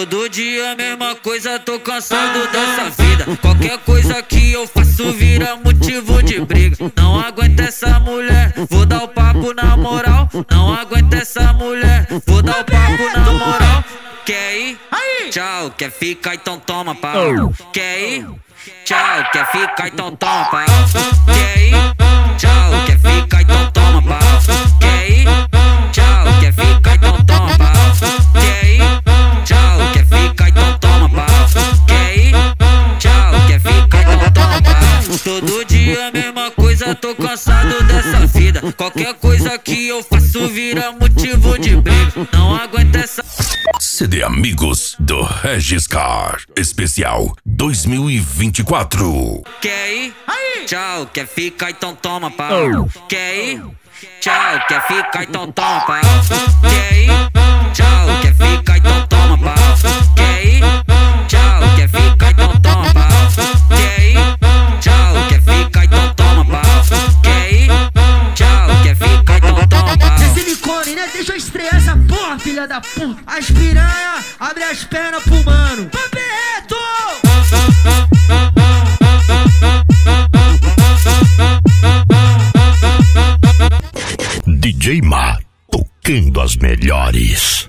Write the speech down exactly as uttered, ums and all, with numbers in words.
Todo dia a mesma coisa, tô cansado dessa vida. Qualquer coisa que eu faço vira motivo de briga. Não aguento essa mulher, vou dar o papo na moral. Não aguento essa mulher, vou dar o papo na moral. Quer ir? Tchau, quer ficar? Então toma pau. Quer ir? Tchau, quer ficar? Então toma pau. Quer ir? Tchau, quer ficar? Então toma pau. Quer ir? Tchau, quer ficar? Então toma pau. Quer ir? Tchau, quer ficar? Então toma pau. Quer ir? Tchau, quer ficar? Então toma pau. Todo dia a mesma coisa, tô cansado dessa vida. Qualquer coisa que eu faço vira motivo de briga. Não aguento essa... C D Amigos do Regis Car Especial dois mil e vinte e quatro. Quer ir? Tchau, quer ficar? Então toma pau. Quer ir? Tchau, quer ficar? Então toma pau. Quer ir? Tchau, quer ficar? Então toma pau. Quer ir? Tchau, quer ficar? Então toma pau. Quer ir? Tchau, quer ficar? Então toma pau. Quer ir? Tchau, quer ficar? Então toma pau. Cê silicone, né? Deixa eu estrear essa porra, filha da puta. As piranha, abre as pernas pro mano. Papo reto! D J Ma, tocando as melhores.